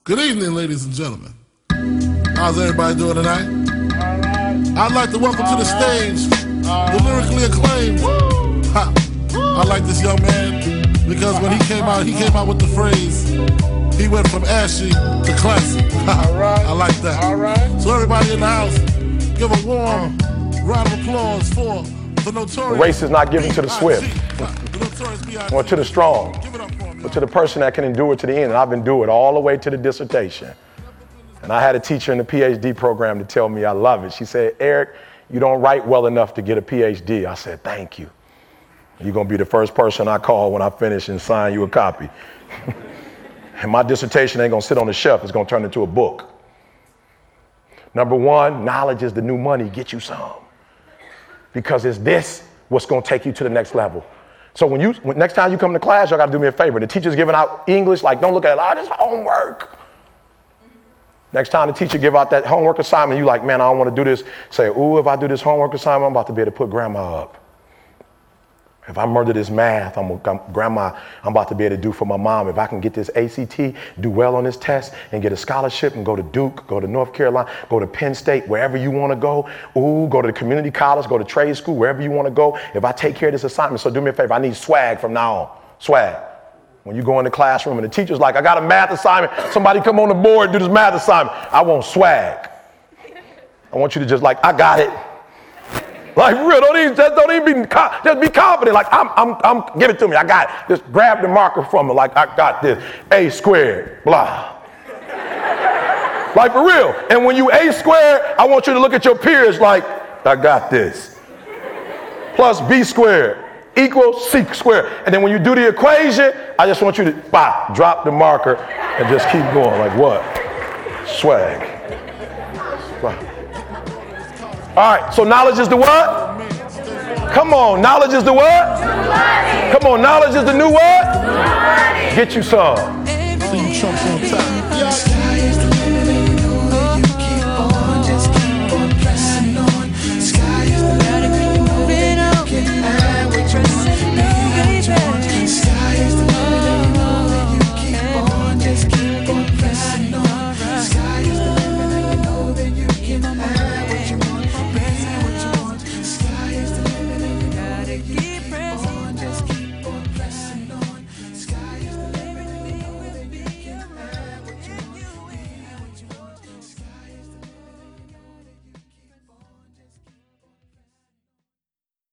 Good evening, ladies and gentlemen. How's everybody doing tonight? I'd like to welcome to the stage the lyrically acclaimed. I like this young man because when he came out with the phrase, he went from ashy to classy. I like that. So everybody in the house, give a warm round of applause for the notorious. The race is not given to the swift or to the strong, but to the person that can endure to the end. And I've endured all the way to the dissertation. And I had a teacher in the PhD program to tell me I love it. She said, Eric, you don't write well enough to get a PhD. I said, thank you. You're going to be the first person I call when I finish and sign you a copy. And my dissertation ain't going to sit on the shelf. It's going to turn into a book. Number one, knowledge is the new money. Get you some. Because it's this what's going to take you to the next level. So next time you come to class, y'all got to do me a favor. The teacher's giving out English, like, don't look at it, oh, this is homework. Next time the teacher give out that homework assignment, you like, man, I don't want to do this. Say, ooh, if I do this homework assignment, I'm about to be able to put grandma up. If I murder this math, grandma, I'm about to be able to do for my mom. If I can get this ACT, do well on this test, and get a scholarship and go to Duke, go to North Carolina, go to Penn State, wherever you want to go. Ooh, go to the community college, go to trade school, wherever you want to go. If I take care of this assignment, so do me a favor, I need swag from now on. Swag. When you go in the classroom and the teacher's like, I got a math assignment. Somebody come on the board and do this math assignment. I want swag. I want you to just like, I got it. Like, real, don't even just be confident. Like, I'm give it to me. I got it. Just grab the marker from me. Like, I got this. A squared, blah. Like, for real. And when you A squared, I want you to look at your peers like, I got this. Plus B squared equals C squared. And then when you do the equation, I just want you to drop the marker and just keep going. Like, what? Swag. Wow. All right, so knowledge is the what? Come on, knowledge is the what? Come on, knowledge is the new what? Get you some. See you chumps on top.